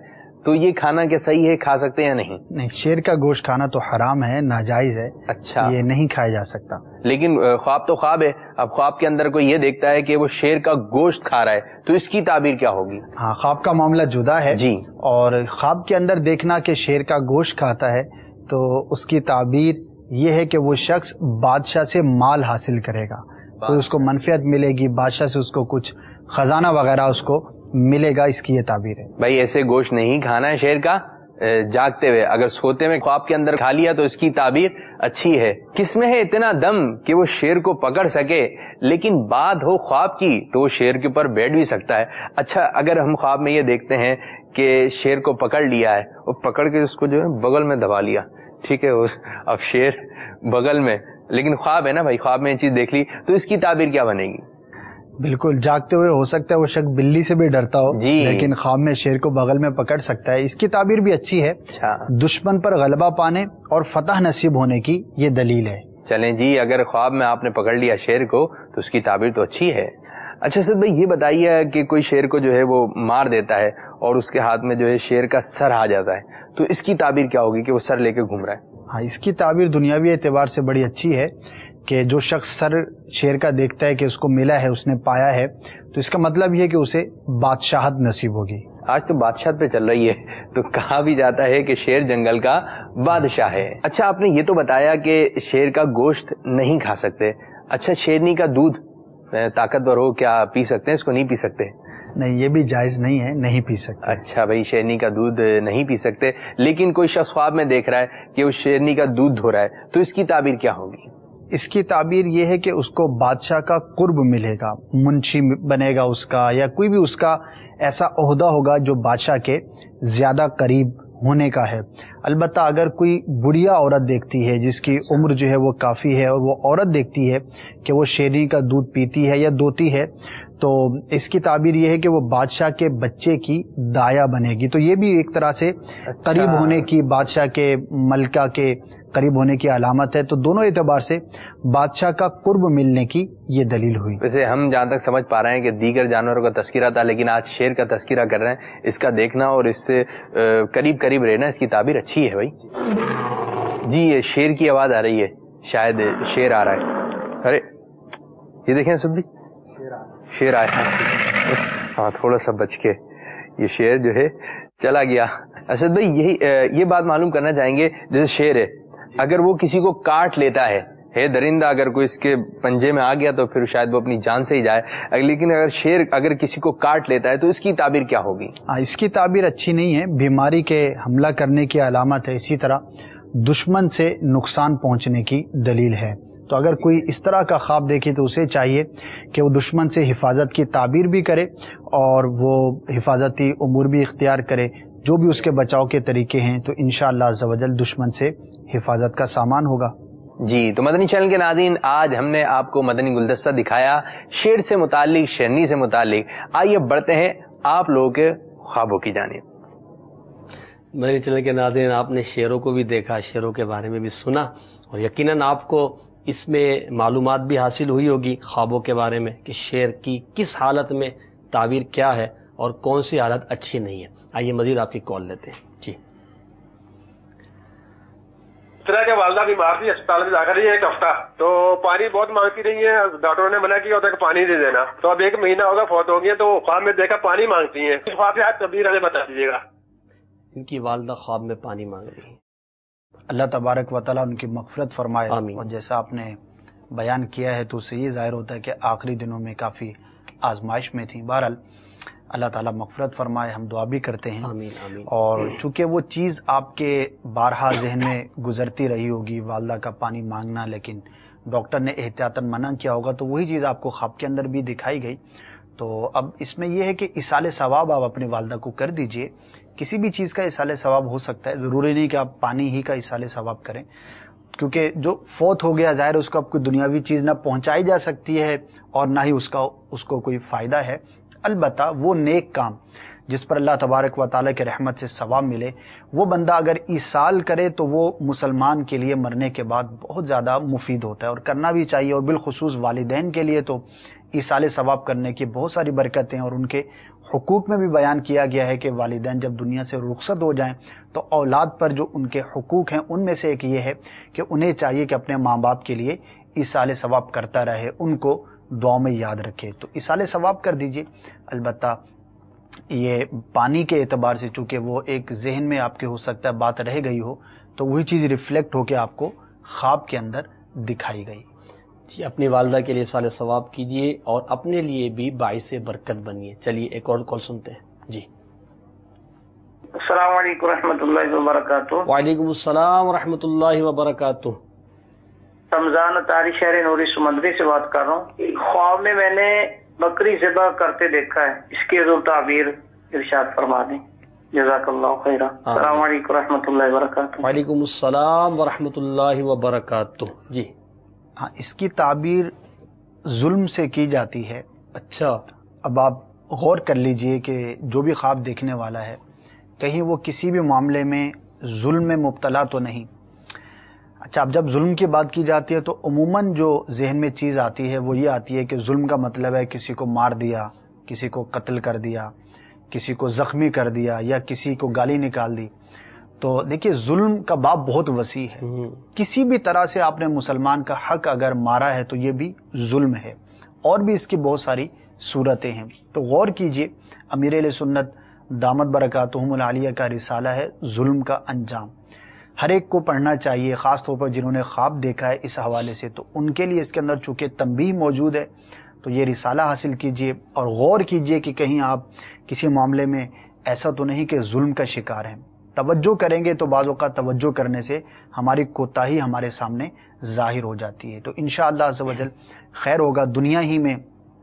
تو یہ کھانا کیا صحیح ہے, کھا سکتے ہیں یا نہیں؟ نہیں, شیر کا گوشت کھانا تو حرام ہے, ناجائز ہے. اچھا, یہ نہیں کھایا جا سکتا. لیکن خواب تو خواب ہے. اب خواب کے اندر کوئی یہ دیکھتا ہے کہ وہ شیر کا گوشت کھا رہا ہے, تو اس کی تعبیر کیا ہوگی؟ ہاں, خواب کا معاملہ جدا ہے جی. اور خواب کے اندر دیکھنا کہ شیر کا گوشت کھاتا ہے تو اس کی تعبیر یہ ہے کہ وہ شخص بادشاہ سے مال حاصل کرے گا, کوئی اس کو منفعت ملے گی, بادشاہ سے اس کو کچھ خزانہ وغیرہ اس کو ملے گا, اس کی یہ تعبیر ہے. بھائی ایسے گوشت نہیں کھانا ہے شیر کا جاگتے ہوئے, اگر سوتے میں خواب کے اندر کھا لیا تو اس کی تعبیر اچھی ہے. کس میں ہے اتنا دم کہ وہ شیر کو پکڑ سکے, لیکن بات ہو خواب کی تو وہ شیر کے اوپر بیٹھ بھی سکتا ہے. اچھا, اگر ہم خواب میں یہ دیکھتے ہیں کہ شیر کو پکڑ لیا ہے اور پکڑ کے اس کو جو ہے بغل میں دبا لیا, ٹھیک ہے, اس اب شیر بغل میں, لیکن خواب ہے نا بھائی, خواب میں یہ چیز دیکھ لی, تو اس کی تعبیر کیا بنے گی؟ بالکل, جاگتے ہوئے ہو سکتا ہے وہ شخص بلی سے بھی ڈرتا ہو جی, لیکن خواب میں شیر کو بغل میں پکڑ سکتا ہے. اس کی تعبیر بھی اچھی ہے. اچھا, دشمن پر غلبہ پانے اور فتح نصیب ہونے کی یہ دلیل ہے. چلیں جی, اگر خواب میں آپ نے پکڑ لیا شیر کو تو اس کی تعبیر تو اچھی ہے. اچھا سید بھائی یہ بتائیے کہ کوئی شیر کو جو ہے وہ مار دیتا ہے اور اس کے ہاتھ میں جو ہے شیر کا سر آ جاتا ہے, تو اس کی تعبیر کیا ہوگی کہ وہ سر لے کے گھوم رہا ہے؟ ہاں, اس کی تعبیر دنیاوی اعتبار سے بڑی اچھی ہے کہ جو شخص سر شیر کا دیکھتا ہے کہ اس کو ملا ہے, اس نے پایا ہے, تو اس کا مطلب یہ کہ اسے بادشاہت نصیب ہوگی. آج تو بادشاہت پہ چل رہی ہے, تو کہا بھی جاتا ہے کہ شیر جنگل کا بادشاہ ہے. اچھا, آپ نے یہ تو بتایا کہ شیر کا گوشت نہیں کھا سکتے. اچھا, شیرنی کا دودھ طاقتور ہو, کیا پی سکتے ہیں؟ اس کو نہیں پی سکتے؟ نہیں, یہ بھی جائز نہیں ہے, نہیں پی سکتے. اچھا بھائی, شیرنی کا دودھ نہیں پی سکتے, لیکن کوئی شخص خواب میں دیکھ رہا ہے کہ وہ شیرنی کا دودھ دھو رہا ہے, تو اس کی تعبیر کیا ہوگی؟ اس کی تعبیر یہ ہے کہ اس کو بادشاہ کا قرب ملے گا, منشی بنے گا اس کا, یا کوئی بھی اس کا ایسا عہدہ ہوگا جو بادشاہ کے زیادہ قریب ہونے کا ہے. البتہ اگر کوئی بڑھیا عورت دیکھتی ہے جس کی عمر جو ہے وہ کافی ہے, اور وہ عورت دیکھتی ہے کہ وہ شیرنی کا دودھ پیتی ہے یا دوتی ہے, تو اس کی تعبیر یہ ہے کہ وہ بادشاہ کے بچے کی دایا بنے گی. تو یہ بھی ایک طرح سے قریب ہونے کی, بادشاہ کے ملکہ کے قریب ہونے کی علامت ہے. تو دونوں اعتبار سے بادشاہ کا قرب ملنے کی یہ دلیل ہوئی. ویسے ہم جہاں تک سمجھ پا رہے ہیں کہ دیگر جانوروں کا تذکرہ تھا, لیکن آج شیر کا تذکرہ کر رہے ہیں. اس کا دیکھنا اور اس سے قریب قریب رہنا, اس کی تعبیر اچھی ہے بھائی. جی, یہ شیر کی آواز آ رہی ہے, شاید شیر آ رہا ہے. ارے یہ دیکھیں سب بھی, شیر آیا. ہاں, تھوڑا سا بچ کے, یہ شیر جو ہے چلا گیا. اسد بھائی یہی یہ بات معلوم کرنا چاہیں گے, جیسے شیر ہے, اگر وہ کسی کو کاٹ لیتا ہے, ہے درندہ, اگر کوئی اس کے پنجے میں آ گیا تو پھر شاید وہ اپنی جان سے ہی جائے, لیکن اگر شیر اگر کسی کو کاٹ لیتا ہے تو اس کی تعبیر کیا ہوگی؟ اس کی تعبیر اچھی نہیں ہے, بیماری کے حملہ کرنے کی علامت ہے. اسی طرح دشمن سے نقصان پہنچنے کی دلیل ہے. تو اگر کوئی اس طرح کا خواب دیکھے تو اسے چاہیے کہ وہ دشمن سے حفاظت کی تعبیر بھی کرے اور وہ حفاظتی امور بھی اختیار کرے, جو بھی اس کے بچاؤ کے طریقے ہیں, تو انشاءاللہ عز و جل دشمن سے حفاظت کا سامان ہوگا. جی, تو مدنی چینل کے ناظرین, آج ہم نے آپ کو مدنی گلدستہ دکھایا شیر سے متعلق, شیرنی سے متعلق. آئیے بڑھتے ہیں آپ لوگوں کے خوابوں کی جانب. مدنی چینل کے ناظرین, آپ نے شیروں کو بھی دیکھا, شیروں کے بارے میں بھی سنا, اور یقیناً آپ کو اس میں معلومات بھی حاصل ہوئی ہوگی خوابوں کے بارے میں کہ شیر کی کس حالت میں تعبیر کیا ہے اور کون سی حالت اچھی نہیں ہے. آئیے مزید آپ کی کال لیتے ہیں. جی, طرح کے والدہ بیمار تھی, اسپتال میں جا کر رہی ہے ایک ہفتہ, تو پانی بہت مانگتی رہی ہے, ڈاکٹروں نے منع کیا ہوتا ہے کہ پانی نہیں دینا. تو اب ایک مہینہ ہوگا فوت ہو گیا, تو خواب میں دیکھا پانی مانگتی ہیں. اس خواب سے آپ تبدیل ہمیں بتا دیجیے گا. ان کی والدہ خواب میں پانی مانگ رہی ہے. اللہ تبارک و تعالیٰ ان کی مغفرت فرمائے. آمین. اور جیسا آپ نے بیان کیا ہے تو اس سے یہ ظاہر ہوتا ہے کہ آخری دنوں میں کافی آزمائش میں تھی. بہرحال اللہ تعالیٰ مغفرت فرمائے, ہم دعا بھی کرتے ہیں. آمین آمین. اور چونکہ وہ چیز آپ کے بارہا ذہن میں گزرتی رہی ہوگی, والدہ کا پانی مانگنا, لیکن ڈاکٹر نے احتیاطاً منع کیا ہوگا, تو وہی چیز آپ کو خواب کے اندر بھی دکھائی گئی. تو اب اس میں یہ ہے کہ اصال ثواب آپ اپنی والدہ کو کر دیجئے. کسی بھی چیز کا اصال ثواب ہو سکتا ہے, ضروری نہیں کہ آپ پانی ہی کا اصال ثواب کریں, کیونکہ جو فوت ہو گیا ظاہر اس کو اب کوئی دنیاوی چیز نہ پہنچائی جا سکتی ہے اور نہ ہی اس کا اس کو کوئی فائدہ ہے. البتہ وہ نیک کام جس پر اللہ تبارک و تعالیٰ کے رحمت سے ثواب ملے، وہ بندہ اگر ایصال کرے تو وہ مسلمان کے لیے مرنے کے بعد بہت زیادہ مفید ہوتا ہے اور کرنا بھی چاہیے. اور بالخصوص والدین کے لیے تو ایصال ثواب کرنے کی بہت ساری برکتیں اور ان کے حقوق میں بھی بیان کیا گیا ہے کہ والدین جب دنیا سے رخصت ہو جائیں تو اولاد پر جو ان کے حقوق ہیں ان میں سے ایک یہ ہے کہ انہیں چاہیے کہ اپنے ماں باپ کے لیے ایصال ثواب کرتا رہے، ان کو دعاؤں میں یاد رکھے. تو ایصال ثواب کر دیجئے. البتہ یہ پانی کے اعتبار سے چونکہ وہ ایک ذہن میں آپ کے ہو سکتا ہے بات رہ گئی ہو، تو وہی چیز ریفلیکٹ ہو کے آپ کو خواب کے اندر دکھائی گئی. جی اپنی والدہ کے لیے ایصال ثواب کیجیے اور اپنے لیے بھی باعث برکت بنیے. چلیے ایک اور کال سنتے ہیں. جی السلام علیکم ورحمۃ اللہ وبرکاتہ. وعلیکم السلام ورحمۃ اللہ وبرکاتہ. رمضان تاری شہر نوری سمندری سے بات کر رہا ہوں. خواب میں میں نے بکری ذبح کرتے دیکھا ہے، اس کی ضرور تعبیر ارشاد فرما دیں. جزاک اللہ خیرا. السلام علیکم ورحمۃ اللہ وبرکاتہ. وعلیکم السلام ورحمۃ اللہ وبرکاتہ. جی ہاں، اس کی تعبیر ظلم سے کی جاتی ہے. اچھا، اب آپ غور کر لیجئے کہ جو بھی خواب دیکھنے والا ہے کہیں وہ کسی بھی معاملے میں ظلم میں مبتلا تو نہیں. اچھا، اب جب ظلم کی بات کی جاتی ہے تو عموماً جو ذہن میں چیز آتی ہے وہ یہ آتی ہے کہ ظلم کا مطلب ہے کسی کو مار دیا، کسی کو قتل کر دیا، کسی کو زخمی کر دیا یا کسی کو گالی نکال دی. تو دیکھیے ظلم کا باب بہت وسیع ہے. کسی بھی طرح سے آپ نے مسلمان کا حق اگر مارا ہے تو یہ بھی ظلم ہے، اور بھی اس کی بہت ساری صورتیں ہیں. تو غور کیجئے، امیر اہل سنت دامت برکاتہم العالیہ کا رسالہ ہے ظلم کا انجام. ہر ایک کو پڑھنا چاہیے، خاص طور پر جنہوں نے خواب دیکھا ہے اس حوالے سے، تو ان کے لیے اس کے اندر چونکہ تنبیہ موجود ہے تو یہ رسالہ حاصل کیجئے اور غور کیجئے کہ کہیں آپ کسی معاملے میں ایسا تو نہیں کہ ظلم کا شکار ہیں. توجہ کریں گے تو بعض اوقات توجہ کرنے سے ہماری کوتاہی ہمارے سامنے ظاہر ہو جاتی ہے. تو انشاءاللہ عز و جل خیر ہوگا. دنیا ہی میں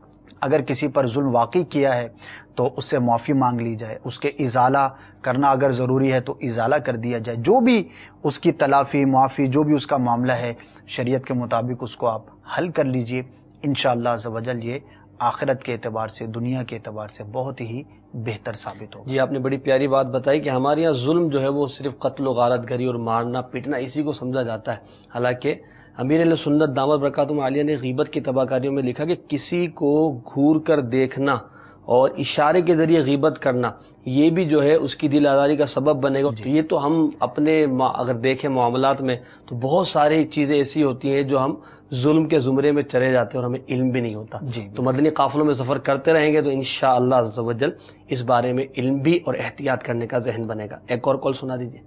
اگر کسی پر ظلم واقع کیا ہے تو اس سے معافی مانگ لی جائے، اس کے ازالہ کرنا اگر ضروری ہے تو ازالہ کر دیا جائے. جو بھی اس کی تلافی معافی جو بھی اس کا معاملہ ہے شریعت کے مطابق اس کو آپ حل کر لیجئے. انشاءاللہ عز و جل یہ آخرت کے اعتبار سے، دنیا کے اعتبار سے بہت ہی بہتر ثابت ہوگا. جی آپ نے بڑی پیاری بات بتائی کہ ہمارے یہاں ظلم جو ہے وہ صرف قتل و غارت گری اور مارنا پیٹنا اسی کو سمجھا جاتا ہے. حالانکہ امیر اہل سنت دامت برکاتہم عالیہ نے غیبت کی تباہ کاریوں میں لکھا کہ کسی کو گھور کر دیکھنا اور اشارے کے ذریعے غیبت کرنا یہ بھی جو ہے اس کی دل آزاری کا سبب بنے گا. تو یہ تو ہم اپنے اگر دیکھیں معاملات میں تو بہت ساری چیزیں ایسی ہوتی ہیں جو ہم ظلم کے زمرے میں چلے جاتے ہیں اور ہمیں علم بھی نہیں ہوتا. جی تو مدنی قافلوں میں سفر کرتے رہیں گے تو انشاءاللہ عز و جل اس بارے میں علم بھی اور احتیاط کرنے کا ذہن بنے گا. ایک اور کال سنا دیجیے.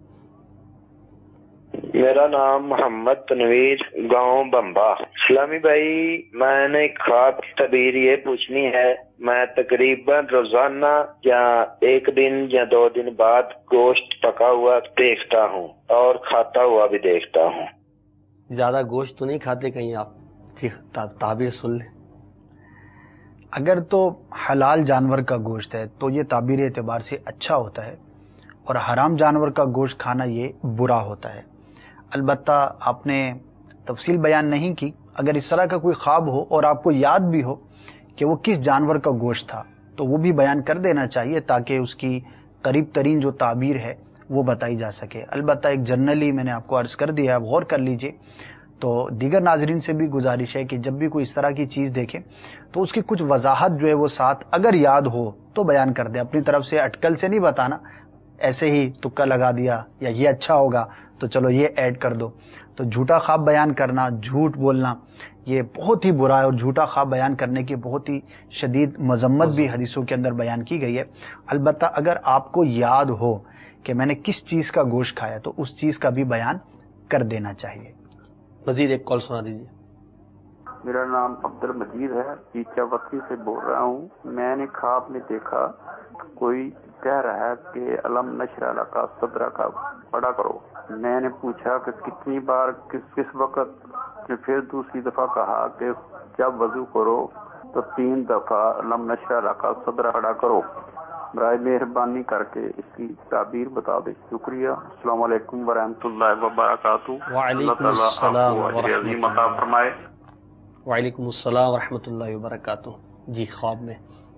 میرا نام محمد تنویر، گاؤں بمبا. اسلامی بھائی، میں نے خواب کی تعبیر یہ پوچھنی ہے. میں تقریباً روزانہ یا ایک دن یا دو دن بعد گوشت پکا ہوا دیکھتا ہوں اور کھاتا ہوا بھی دیکھتا ہوں. زیادہ گوشت تو نہیں کھاتے کہیں آپ؟ ٹھیک، تعبیر سن لیں. اگر تو حلال جانور کا گوشت ہے تو یہ تعبیر اعتبار سے اچھا ہوتا ہے، اور حرام جانور کا گوشت کھانا یہ برا ہوتا ہے. البتہ آپ نے تفصیل بیان نہیں کی. اگر اس طرح کا کوئی خواب ہو اور آپ کو یاد بھی ہو کہ وہ کس جانور کا گوشت تھا تو وہ بھی بیان کر دینا چاہیے تاکہ اس کی قریب ترین جو تعبیر ہے وہ بتائی جا سکے. البتہ ایک جنرلی میں نے آپ کو عرض کر دیا، آپ غور کر لیجئے. تو دیگر ناظرین سے بھی گزارش ہے کہ جب بھی کوئی اس طرح کی چیز دیکھیں تو اس کی کچھ وضاحت جو ہے وہ ساتھ اگر یاد ہو تو بیان کر دیں. اپنی طرف سے اٹکل سے نہیں بتانا، ایسے ہی تکا لگا دیا یا یہ اچھا ہوگا تو چلو یہ ایڈ کر دو. تو جھوٹا خواب بیان کرنا، جھوٹ بولنا یہ بہت ہی برا ہے، اور جھوٹا خواب بیان کرنے کی بہت ہی شدید مذمت بھی حدیثوں کے اندر بیان کی گئی ہے. البتہ اگر آپ کو یاد ہو کہ میں نے کس چیز کا گوشت کھایا تو اس چیز کا بھی بیان کر دینا چاہیے. مزید ایک کال سنا دیجیے. میرا نام عبد المجید ہے، چیچا وقی سے بول رہا ہوں. میں نے خواب میں دیکھا کوئی کہہ رہا ہے کہ علم نشرح لک صدرک پڑھا کرو. میں نے پوچھا کہ کتنی بار کس کس وقت، پھر دوسری دفعہ کہا کہ جب وضو کرو تو تین دفعہ علم نشرح لک صدرک پڑھا کرو. برائے مہربانی کر کے اس کی تعبیر بتا دیں. شکریہ. السلام علیکم ورحمۃ اللہ وبرکاتہ. وعلیکم السلام عظیم عطا فرمائے. وعلیکم السلام ورحمۃ اللہ وبرکاتہ. جی خواب میں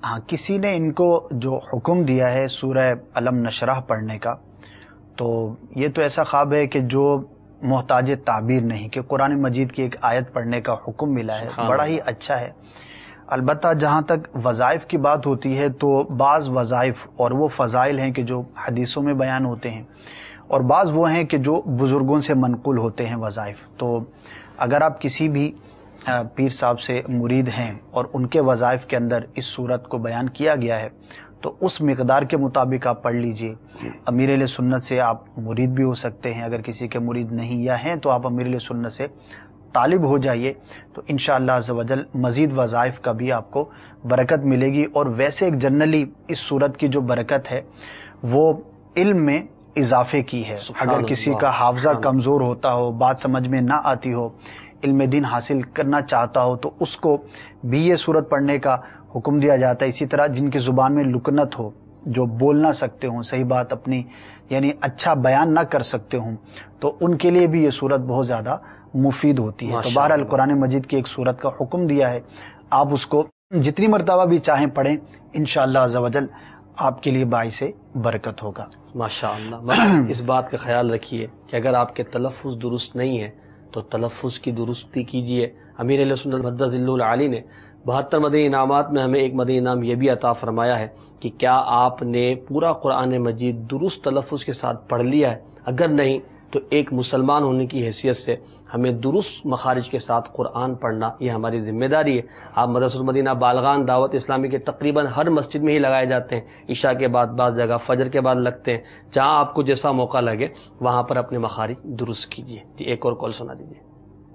ہاں کسی نے ان کو جو حکم دیا ہے سورہ علم نشرح پڑھنے کا، تو یہ تو ایسا خواب ہے کہ جو محتاج تعبیر نہیں، کہ قرآن مجید کی ایک آیت پڑھنے کا حکم ملا ہے، بڑا ہی اچھا ہے۔ البتہ جہاں تک وظائف کی بات ہوتی ہے تو بعض وظائف اور وہ فضائل ہیں کہ جو حدیثوں میں بیان ہوتے ہیں، اور بعض وہ ہیں کہ جو بزرگوں سے منقول ہوتے ہیں وظائف۔ تو اگر آپ کسی بھی پیر صاحب سے مرید ہیں اور ان کے وظائف کے اندر اس صورت کو بیان کیا گیا ہے تو اس مقدار کے مطابق آپ پڑھ لیجئے۔ امیر اہل سنت سے آپ مرید بھی ہو سکتے ہیں، اگر کسی کے مرید نہیں یا ہیں تو آپ امیر اہل سنت سے طالب ہو جائیے، تو انشاءاللہ عز و جل مزید وظائف کا بھی آپ کو برکت ملے گی۔ اور ویسے ایک جنرلی اس صورت کی جو برکت ہے وہ علم میں اضافے کی ہے۔ اگر کسی کا حافظہ کمزور ہوتا ہو، بات سمجھ میں نہ آتی ہو، علم دین حاصل کرنا چاہتا ہو، تو اس کو بھی یہ صورت پڑھنے کا حکم دیا جاتا ہے۔ اسی طرح جن کی زبان میں لکنت ہو، جو بول نہ سکتے ہوں، صحیح بات اپنی یعنی اچھا بیان نہ کر سکتے ہوں، تو ان کے لیے بھی یہ صورت بہت زیادہ مفید ہوتی ہے۔ تو بہرحال قرآن مجید کی ایک صورت کا حکم دیا ہے، آپ اس کو جتنی مرتبہ بھی چاہیں پڑھیں، انشاءاللہ عز و جل آپ کے لیے باعث برکت ہوگا۔ ماشاءاللہ۔ مگر اس بات کا خیال رکھیے کہ اگر آپ کے تلفظ درست نہیں ہے تو تلفظ کی درستی کیجیے۔ امیر اہل سنت مدد ذل العالی نے بہتر مدنی انعامات میں ہمیں ایک مدنی انعام یہ بھی عطا فرمایا ہے کہ کیا آپ نے پورا قرآن مجید درست تلفظ کے ساتھ پڑھ لیا ہے؟ اگر نہیں تو ایک مسلمان ہونے کی حیثیت سے ہمیں درست مخارج کے ساتھ قرآن پڑھنا یہ ہماری ذمہ داری ہے۔ آپ مدرسۃ المدینہ بالغان دعوت اسلامی کے تقریباً ہر مسجد میں ہی لگائے جاتے ہیں، عشاء کے بعد بعض جگہ فجر کے بعد لگتے ہیں، جہاں آپ کو جیسا موقع لگے وہاں پر اپنے مخارج درست کیجیے۔ جی ایک اور کال سنا دیجیے۔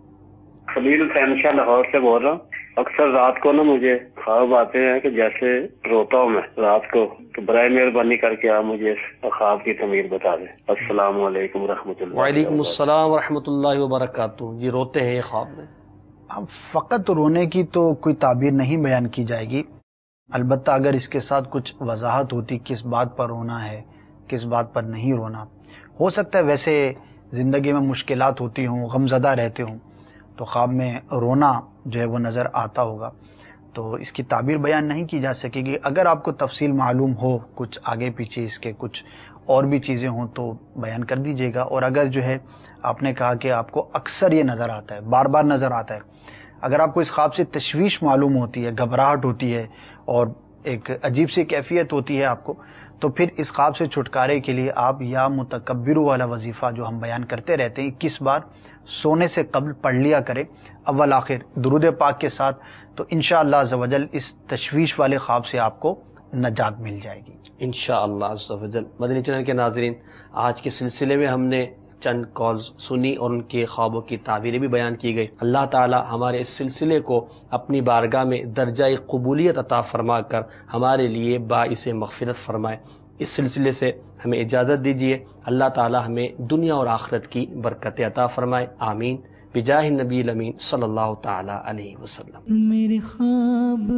خلیل حسین شاہ لاہور سے بول رہا ہوں۔ اکثر رات کو نا مجھے خواب آتے ہیں کہ جیسے روتا ہوں میں رات کو، تو برائے مہربانی کر کے آپ مجھے خواب کی تعبیر بتا دیں۔ السلام علیکم ورحمۃ اللہ۔ وعلیکم السلام ورحمۃ اللہ وبرکاتہ۔ جی روتے ہیں یہ خواب میں؟ اب فقط رونے کی تو کوئی تعبیر نہیں بیان کی جائے گی، البتہ اگر اس کے ساتھ کچھ وضاحت ہوتی کس بات پر رونا ہے، کس بات پر نہیں رونا، ہو سکتا ہے ویسے زندگی میں مشکلات ہوتی ہوں، غمزدہ رہتے ہوں، تو خواب میں رونا جو ہے وہ نظر آتا ہوگا، تو اس کی تعبیر بیان نہیں کی جا سکے گی۔ اگر آپ کو تفصیل معلوم ہو، کچھ آگے پیچھے اس کے کچھ اور بھی چیزیں ہوں تو بیان کر دیجیے گا۔ اور اگر جو ہے آپ نے کہا کہ آپ کو اکثر یہ نظر آتا ہے، بار بار نظر آتا ہے، اگر آپ کو اس خواب سے تشویش معلوم ہوتی ہے، گھبراہٹ ہوتی ہے اور ایک عجیب سی کیفیت ہوتی ہے آپ کو، تو پھر اس خواب سے چھٹکارے کے لیے آپ یا متکبر والا وظیفہ جو ہم بیان کرتے رہتے ہیں اکیس بار سونے سے قبل پڑھ لیا کریں اول آخر درود پاک کے ساتھ، تو انشاءاللہ عز و جل اس تشویش والے خواب سے آپ کو نجات مل جائے گی انشاءاللہ عز و جل۔ مدنی چینل کے ناظرین، آج کے سلسلے میں ہم نے چند کالز سنی اور ان کے خوابوں کی تعبیریں بھی بیان کی گئی۔ اللہ تعالی ہمارے اس سلسلے کو اپنی بارگاہ میں درجہ قبولیت عطا فرما کر ہمارے لیے باعث مغفرت فرمائے۔ اس سلسلے سے ہمیں اجازت دیجیے، اللہ تعالی ہمیں دنیا اور آخرت کی برکت عطا فرمائے، آمین، بجاہ نبی الامین صلی اللہ تعالی علیہ وسلم۔ میرے خواب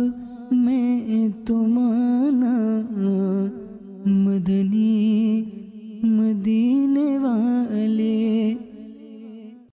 میں تمہارا مدنی مدینے والا